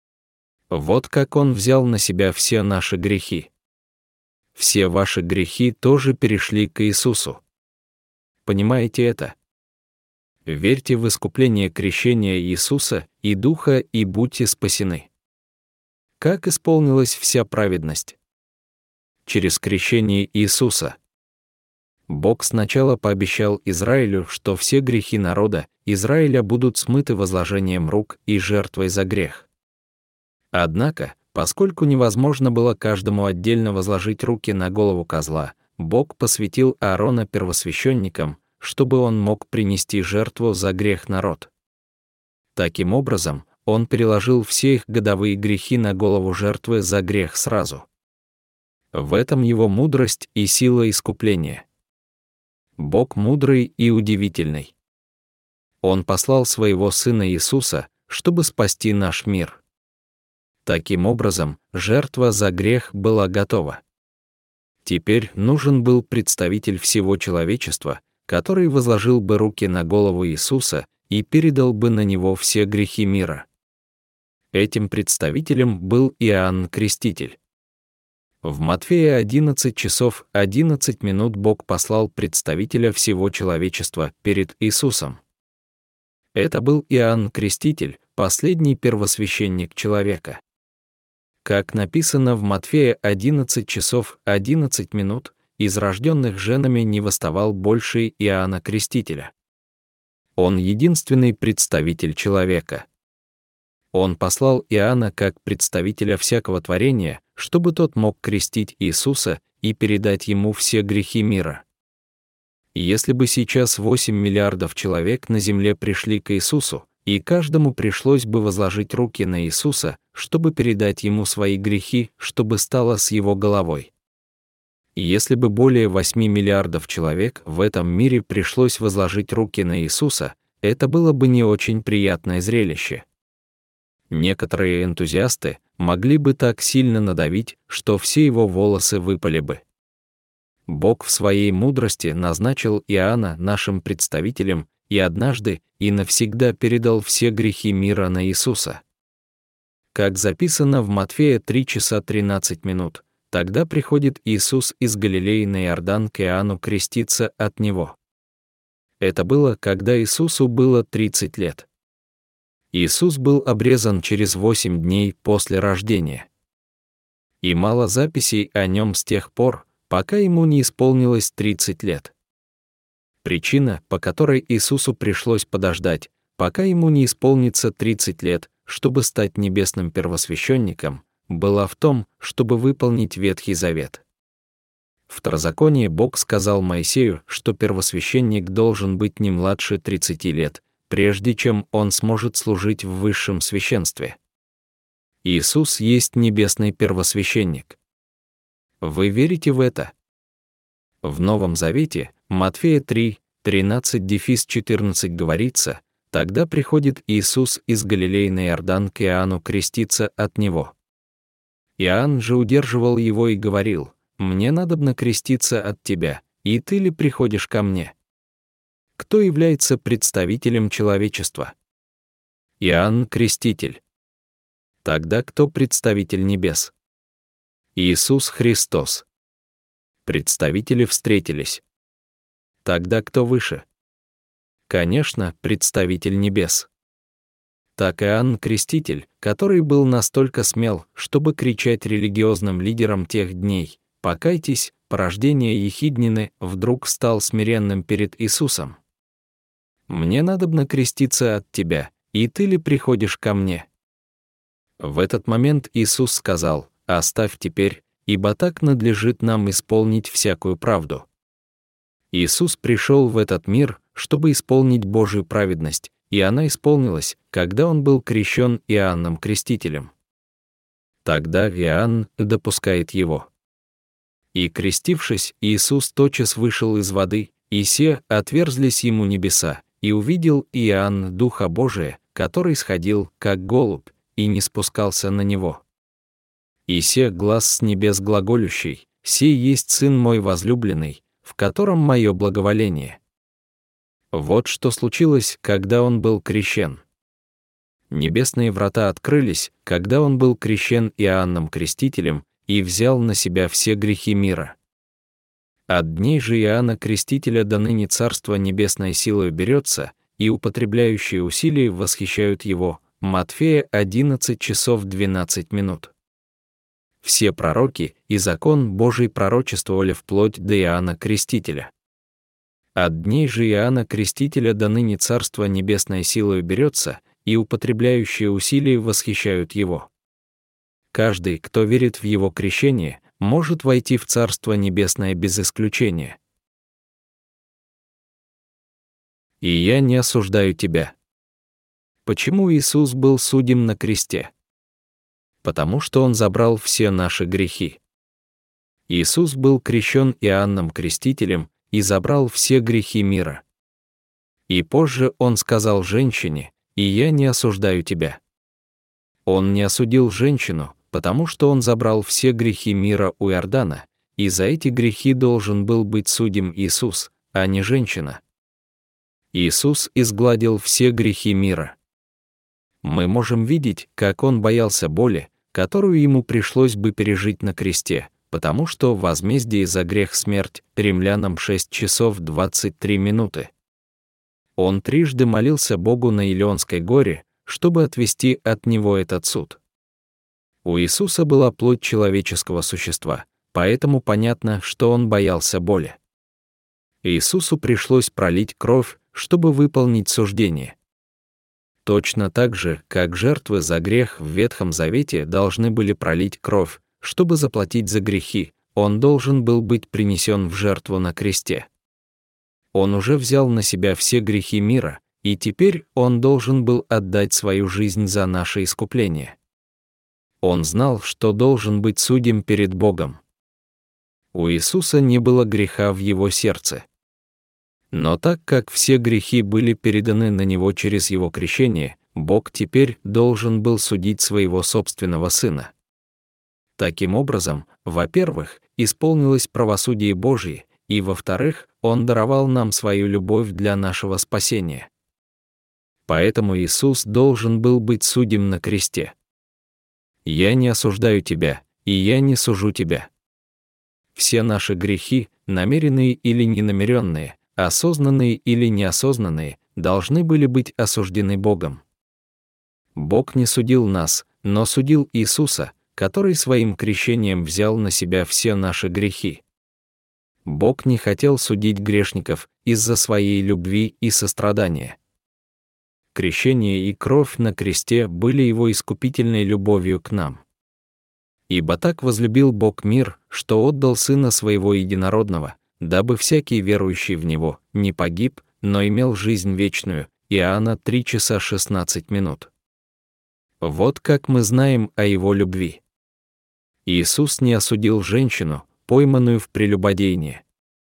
Вот как Он взял на себя все наши грехи. Все ваши грехи тоже перешли к Иисусу. Понимаете это? Верьте в искупление крещения Иисуса и Духа и будьте спасены. Как исполнилась вся праведность? Через крещение Иисуса. Бог сначала пообещал Израилю, что все грехи народа Израиля будут смыты возложением рук и жертвой за грех. Однако, поскольку невозможно было каждому отдельно возложить руки на голову козла, Бог посвятил Аарона первосвященником, чтобы он мог принести жертву за грех народ. Таким образом, Он переложил все их годовые грехи на голову жертвы за грех сразу. В этом его мудрость и сила искупления. Бог мудрый и удивительный. Он послал своего Сына Иисуса, чтобы спасти наш мир. Таким образом, жертва за грех была готова. Теперь нужен был представитель всего человечества, который возложил бы руки на голову Иисуса и передал бы на него все грехи мира. Этим представителем был Иоанн Креститель. В Матфея 11 часов 11 минут Бог послал представителя всего человечества перед Иисусом. Это был Иоанн Креститель, последний первосвященник человека. Как написано в Матфея 11 часов 11 минут, из рожденных женами не восставал больше Иоанна Крестителя. Он единственный представитель человека. Он послал Иоанна как представителя всякого творения, чтобы тот мог крестить Иисуса и передать ему все грехи мира. Если бы сейчас 8 миллиардов человек на земле пришли к Иисусу, и каждому пришлось бы возложить руки на Иисуса, чтобы передать ему свои грехи, чтобы стало с его головой. Если бы более 8 миллиардов человек в этом мире пришлось возложить руки на Иисуса, это было бы не очень приятное зрелище. Некоторые энтузиасты могли бы так сильно надавить, что все его волосы выпали бы. Бог в своей мудрости назначил Иоанна нашим представителем и однажды и навсегда передал все грехи мира на Иисуса. Как записано в Матфея 3 часа 13 минут, тогда приходит Иисус из Галилеи на Иордан к Иоанну креститься от него. Это было, когда Иисусу было 30 лет. Иисус был обрезан через 8 дней после рождения. И мало записей о нем с тех пор, пока ему не исполнилось 30 лет. Причина, по которой Иисусу пришлось подождать, пока ему не исполнится 30 лет, чтобы стать небесным первосвященником, была в том, чтобы выполнить Ветхий Завет. В Второзаконии Бог сказал Моисею, что первосвященник должен быть не младше 30 лет, прежде чем он сможет служить в высшем священстве. Иисус есть небесный первосвященник. Вы верите в это? В Новом Завете, Матфея 3, 13-14 говорится, тогда приходит Иисус из Галилеи на Иордан к Иоанну креститься от него. Иоанн же удерживал его и говорил: «Мне надобно креститься от тебя, и ты ли приходишь ко мне?» Кто является представителем человечества? Иоанн Креститель. Тогда кто представитель небес? Иисус Христос. Представители встретились. Тогда кто выше? Конечно, представитель небес. Так Иоанн Креститель, который был настолько смел, чтобы кричать религиозным лидерам тех дней: «Покайтесь», порождение Ехиднины, вдруг стал смиренным перед Иисусом. «Мне надобно креститься от тебя, и ты ли приходишь ко мне?» В этот момент Иисус сказал: «Оставь теперь, ибо так надлежит нам исполнить всякую правду». Иисус пришел в этот мир, чтобы исполнить Божию праведность, и она исполнилась, когда он был крещен Иоанном Крестителем. Тогда Иоанн допускает его. «И, крестившись, Иисус тотчас вышел из воды, и се отверзлись ему небеса, и увидел Иоанн Духа Божия, который сходил, как голубь, и не спускался на него. И се глас с небес глаголющий: «Сей есть Сын мой возлюбленный, в котором мое благоволение». Вот что случилось, когда он был крещен. Небесные врата открылись, когда он был крещен Иоанном Крестителем и взял на себя все грехи мира. От дней же Иоанна Крестителя до ныне Царство Небесное силою берется, и употребляющие усилий восхищают его. Матфея 11 часов 12 минут. Все пророки и закон Божий пророчествовали вплоть до Иоанна Крестителя. От дней же Иоанна Крестителя до ныне Царство Небесное силою берется, и употребляющие усилий восхищают его. Каждый, кто верит в его крещение, может войти в Царство Небесное без исключения. «И я не осуждаю тебя». Почему Иисус был судим на кресте? Потому что Он забрал все наши грехи. Иисус был крещен Иоанном Крестителем и забрал все грехи мира. И позже Он сказал женщине: «И я не осуждаю тебя». Он не осудил женщину, потому что Он забрал все грехи мира у Иордана, и за эти грехи должен был быть судим Иисус, а не женщина. Иисус изгладил все грехи мира. Мы можем видеть, как Он боялся боли, которую Ему пришлось бы пережить на кресте, потому что возмездие за грех — смерть. Римлянам 6 часов 23 минуты. Он трижды молился Богу на Илионской горе, чтобы отвести от Него этот суд. У Иисуса была плоть человеческого существа, поэтому понятно, что Он боялся боли. Иисусу пришлось пролить кровь, чтобы выполнить суждение. Точно так же, как жертвы за грех в Ветхом Завете должны были пролить кровь, чтобы заплатить за грехи, Он должен был быть принесен в жертву на кресте. Он уже взял на себя все грехи мира, и теперь Он должен был отдать свою жизнь за наше искупление. Он знал, что должен быть судим перед Богом. У Иисуса не было греха в Его сердце. Но так как все грехи были переданы на Него через Его крещение, Бог теперь должен был судить своего собственного Сына. Таким образом, во-первых, исполнилось правосудие Божье, и, во-вторых, Он даровал нам свою любовь для нашего спасения. Поэтому Иисус должен был быть судим на кресте. «Я не осуждаю тебя, и я не сужу тебя». Все наши грехи, намеренные или ненамеренные, осознанные или неосознанные, должны были быть осуждены Богом. Бог не судил нас, но судил Иисуса, который своим крещением взял на себя все наши грехи. Бог не хотел судить грешников из-за своей любви и сострадания. Крещение и кровь на кресте были Его искупительной любовью к нам. «Ибо так возлюбил Бог мир, что отдал Сына Своего Единородного, дабы всякий верующий в Него не погиб, но имел жизнь вечную». Иоанна 3 часа 16 минут. Вот как мы знаем о Его любви. Иисус не осудил женщину, пойманную в прелюбодеянии.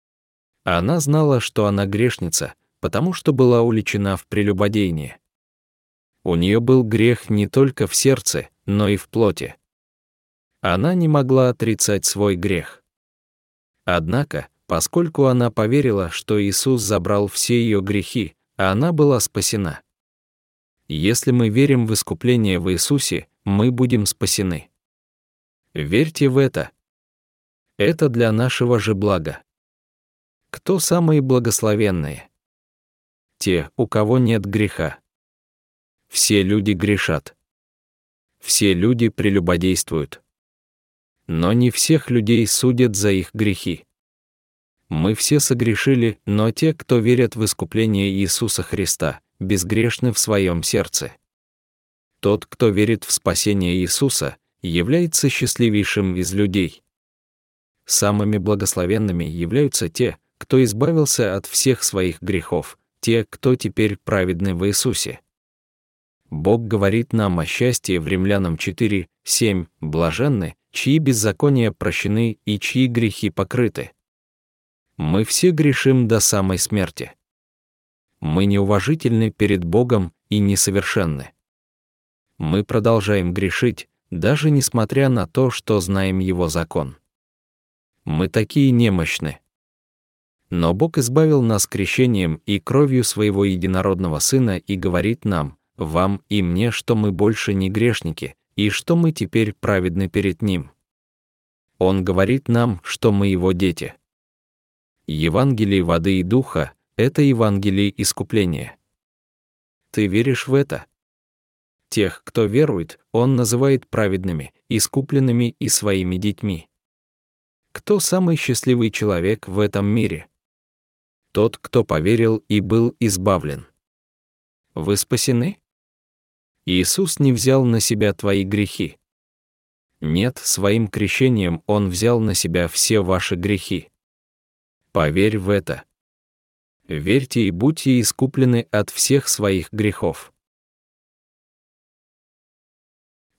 Она знала, что она грешница, потому что была уличена в прелюбодеянии. У нее был грех не только в сердце, но и в плоти. Она не могла отрицать свой грех. Однако, поскольку она поверила, что Иисус забрал все ее грехи, она была спасена. Если мы верим в искупление в Иисусе, мы будем спасены. Верьте в это. Это для нашего же блага. Кто самые благословенные? Те, у кого нет греха. Все люди грешат. Все люди прелюбодействуют. Но не всех людей судят за их грехи. Мы все согрешили, но те, кто верят в искупление Иисуса Христа, безгрешны в своем сердце. Тот, кто верит в спасение Иисуса, является счастливейшим из людей. Самыми благословенными являются те, кто избавился от всех своих грехов, те, кто теперь праведны в Иисусе. Бог говорит нам о счастье в Римлянам 4, 7: «Блаженны, чьи беззакония прощены и чьи грехи покрыты». Мы все грешим до самой смерти. Мы неуважительны перед Богом и несовершенны. Мы продолжаем грешить, даже несмотря на то, что знаем Его закон. Мы такие немощны. Но Бог избавил нас крещением и кровью Своего Единородного Сына и говорит нам, вам и мне, что мы больше не грешники, и что мы теперь праведны перед Ним. Он говорит нам, что мы Его дети. Евангелие воды и духа — это Евангелие искупления. Ты веришь в это? Тех, кто верует, Он называет праведными, искупленными и своими детьми. Кто самый счастливый человек в этом мире? Тот, кто поверил и был избавлен. Вы спасены? Иисус не взял на себя твои грехи. Нет, своим крещением Он взял на себя все ваши грехи. Поверь в это. Верьте и будьте искуплены от всех своих грехов.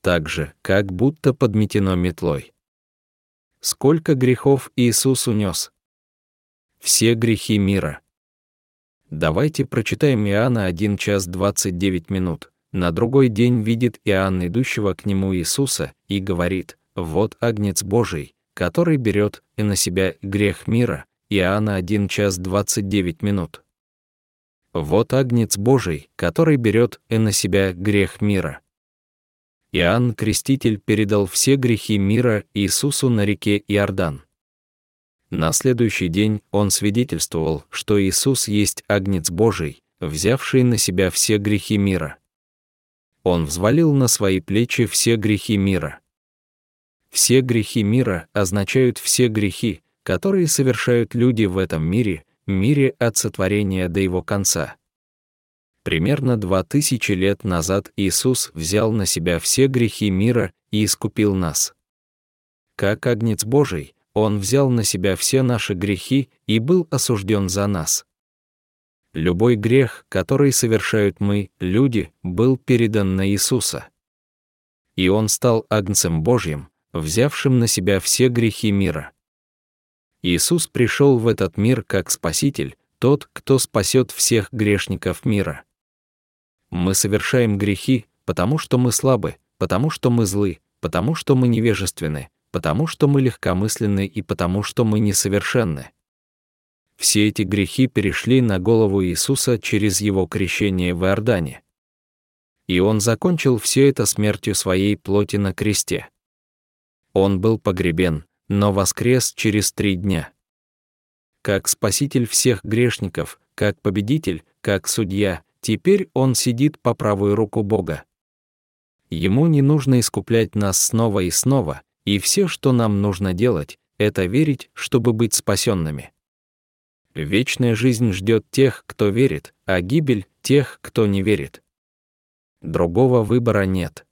так же, как будто подметено метлой. Сколько грехов Иисус унес? Все грехи мира. Давайте прочитаем Иоанна 1 час 29 минут. На другой день видит Иоанн идущего к нему Иисуса и говорит: «Вот Агнец Божий, который берет и на себя грех мира». Иоанна 1 час 29 минут. Вот Агнец Божий, который берет и на себя грех мира. Иоанн Креститель передал все грехи мира Иисусу на реке Иордан. На следующий день он свидетельствовал, что Иисус есть Агнец Божий, взявший на себя все грехи мира. Он взвалил на свои плечи все грехи мира. Все грехи мира означают все грехи, которые совершают люди в этом мире от сотворения до его конца. Примерно 2000 лет назад Иисус взял на себя все грехи мира и искупил нас. Как Агнец Божий, Он взял на себя все наши грехи и был осужден за нас. Любой грех, который совершают мы, люди, был передан на Иисуса. И Он стал Агнцем Божьим, взявшим на себя все грехи мира. Иисус пришел в этот мир как Спаситель, тот, кто спасет всех грешников мира. Мы совершаем грехи, потому что мы слабы, потому что мы злы, потому что мы невежественны, потому что мы легкомысленны и потому что мы несовершенны. Все эти грехи перешли на голову Иисуса через Его крещение в Иордане. И Он закончил все это смертью своей плоти на кресте. Он был погребен, но воскрес через 3 дня. Как Спаситель всех грешников, как Победитель, как Судья, теперь Он сидит по правую руку Бога. Ему не нужно искуплять нас снова и снова, и все, что нам нужно делать, это верить, чтобы быть спасенными. Вечная жизнь ждет тех, кто верит, а гибель — тех, кто не верит. Другого выбора нет.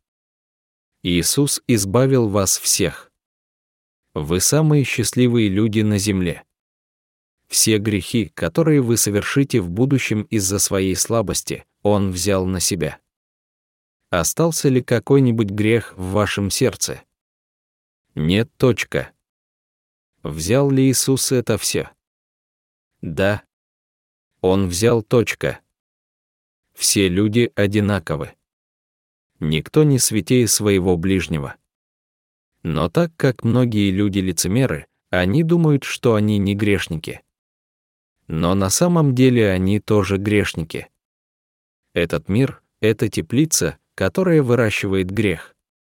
Иисус избавил вас всех. Вы самые счастливые люди на земле. Все грехи, которые вы совершите в будущем из-за своей слабости, Он взял на себя. Остался ли какой-нибудь грех в вашем сердце? Нет. Точка. Взял ли Иисус это все? Да. Он взял. Точка. Все люди одинаковы. Никто не святее своего ближнего. Но так как многие люди лицемеры, они думают, что они не грешники. Но на самом деле они тоже грешники. Этот мир — это теплица, которая выращивает грех.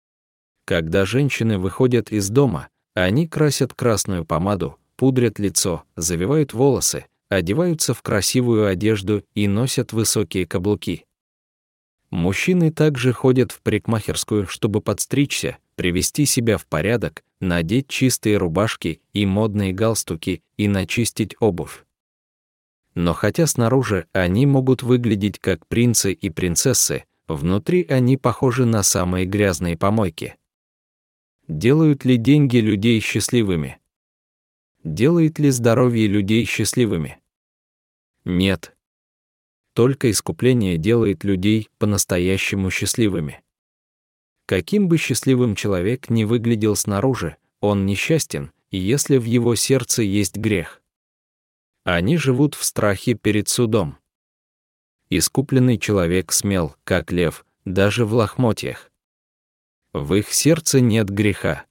Когда женщины выходят из дома, они красят красную помаду, пудрят лицо, завивают волосы, одеваются в красивую одежду и носят высокие каблуки. Мужчины также ходят в парикмахерскую, чтобы подстричься, привести себя в порядок, надеть чистые рубашки и модные галстуки и начистить обувь. Но хотя снаружи они могут выглядеть как принцы и принцессы, внутри они похожи на самые грязные помойки. Делают ли деньги людей счастливыми? Делает ли здоровье людей счастливыми? Нет. Только искупление делает людей по-настоящему счастливыми. Каким бы счастливым человек ни выглядел снаружи, он несчастен, если в его сердце есть грех. Они живут в страхе перед судом. Искупленный человек смел, как лев, даже в лохмотьях. В их сердце нет греха.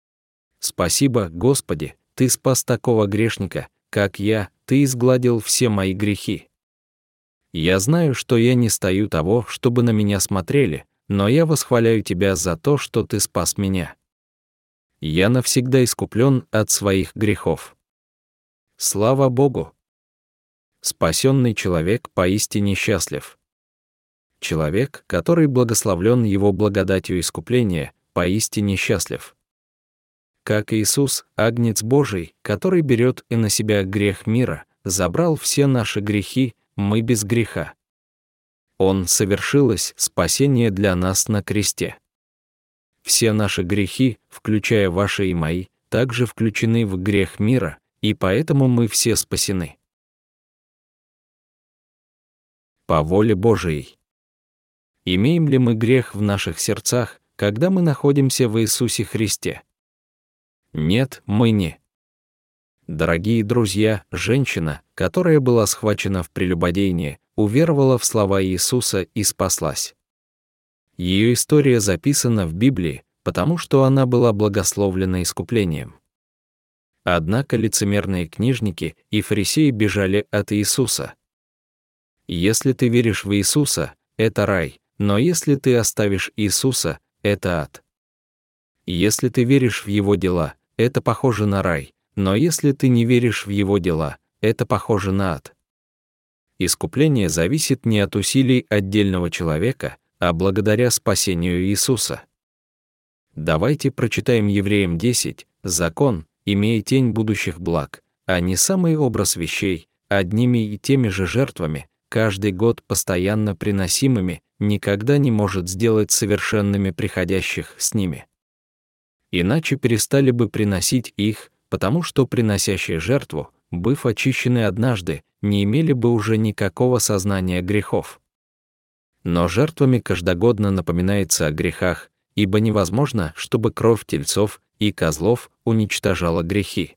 Спасибо, Господи, Ты спас такого грешника, как я, Ты изгладил все мои грехи. Я знаю, что я не стою того, чтобы на меня смотрели, но я восхваляю Тебя за то, что Ты спас меня. Я навсегда искуплен от своих грехов. Слава Богу! Спасенный человек поистине счастлив. Человек, который благословлен Его благодатью искупления, поистине счастлив. Как Иисус, Агнец Божий, который берет и на себя грех мира, забрал все наши грехи, мы без греха. Он совершилось спасение для нас на кресте. Все наши грехи, включая ваши и мои, также включены в грех мира, и поэтому мы все спасены. По воле Божией. Имеем ли мы грех в наших сердцах, когда мы находимся в Иисусе Христе? Нет, мы не. Дорогие друзья, женщина, которая была схвачена в прелюбодеянии, уверовала в слова Иисуса и спаслась. Ее история записана в Библии, потому что она была благословлена искуплением. Однако лицемерные книжники и фарисеи бежали от Иисуса. Если ты веришь в Иисуса, это рай, но если ты оставишь Иисуса, это ад. Если ты веришь в Его дела, это похоже на рай, но если ты не веришь в Его дела, это похоже на ад. Искупление зависит не от усилий отдельного человека, а благодаря спасению Иисуса. Давайте прочитаем Евреям 10, закон, имея тень будущих благ, а не самый образ вещей, одними и теми же жертвами, каждый год постоянно приносимыми, никогда не может сделать совершенными приходящих с ними. Иначе перестали бы приносить их, потому что приносящие жертву, быв очищены однажды, не имели бы уже никакого сознания грехов. Но жертвами каждогодно напоминается о грехах, ибо невозможно, чтобы кровь тельцов и козлов уничтожала грехи.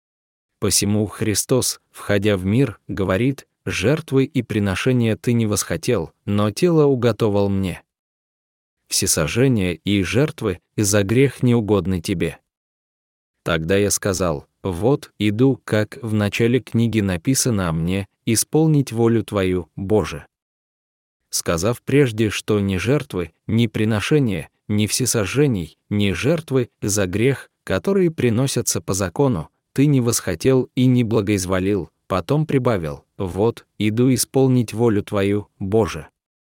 Посему Христос, входя в мир, говорит: «Жертвы и приношения ты не восхотел, но тело уготовал мне. Всесожжения и жертвы за грех не угодны тебе». Тогда я сказал: «Вот, иду, как в начале книги написано о мне, исполнить волю Твою, Боже». Сказав прежде, что ни жертвы, ни приношения, ни всесожжений, ни жертвы за грех, которые приносятся по закону, ты не восхотел и не благоизволил, потом прибавил: «Вот, иду исполнить волю Твою, Боже».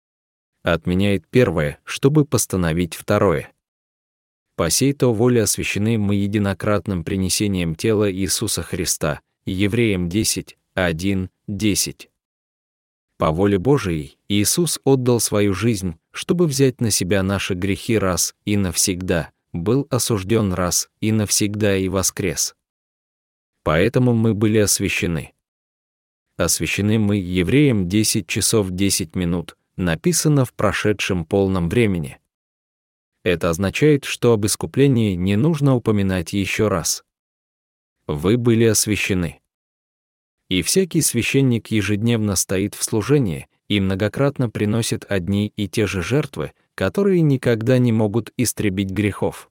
Отменяет первое, чтобы постановить второе. По сей-то воле освящены мы единократным принесением тела Иисуса Христа, Евреям 10, 1, 10. По воле Божией Иисус отдал свою жизнь, чтобы взять на себя наши грехи раз и навсегда, был осужден раз и навсегда и воскрес. Поэтому мы были освящены. Освящены мы Евреям 10 часов 10 минут, написано в прошедшем полном времени. Это означает, что об искуплении не нужно упоминать еще раз. Вы были освящены. И всякий священник ежедневно стоит в служении и многократно приносит одни и те же жертвы, которые никогда не могут истребить грехов.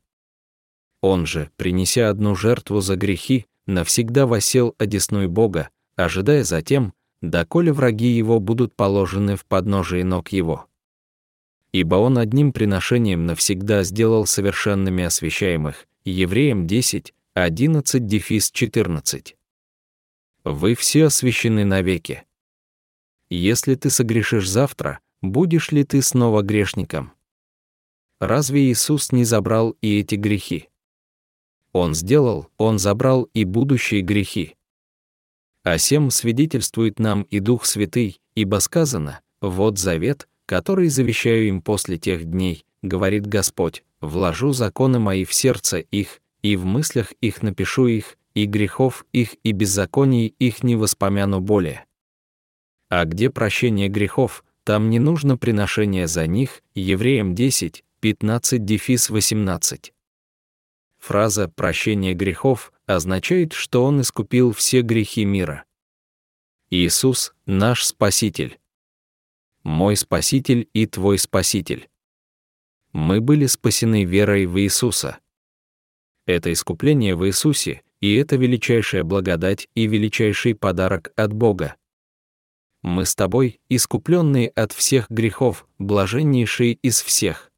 Он же, принеся одну жертву за грехи, навсегда воссел одесную Бога, ожидая затем, доколе враги его будут положены в подножие ног его. Ибо он одним приношением навсегда сделал совершенными освящаемых, Евреям 10, 11-14. Вы все освящены навеки. Если ты согрешишь завтра, будешь ли ты снова грешником? Разве Иисус не забрал и эти грехи? Он забрал и будущие грехи. О сем свидетельствует нам и Дух Святый, ибо сказано: «Вот завет, который завещаю им после тех дней, говорит Господь, вложу законы мои в сердце их, и в мыслях их напишу их, и грехов их и беззаконий их не воспомяну более». А где прощение грехов, там не нужно приношение за них, Евреям 10, 15-18. Фраза «прощение грехов» означает, что Он искупил все грехи мира. Иисус — наш Спаситель. Мой Спаситель и твой Спаситель. Мы были спасены верой в Иисуса. Это искупление в Иисусе, и это величайшая благодать и величайший подарок от Бога. Мы с тобой, искупленные от всех грехов, блаженнейшие из всех.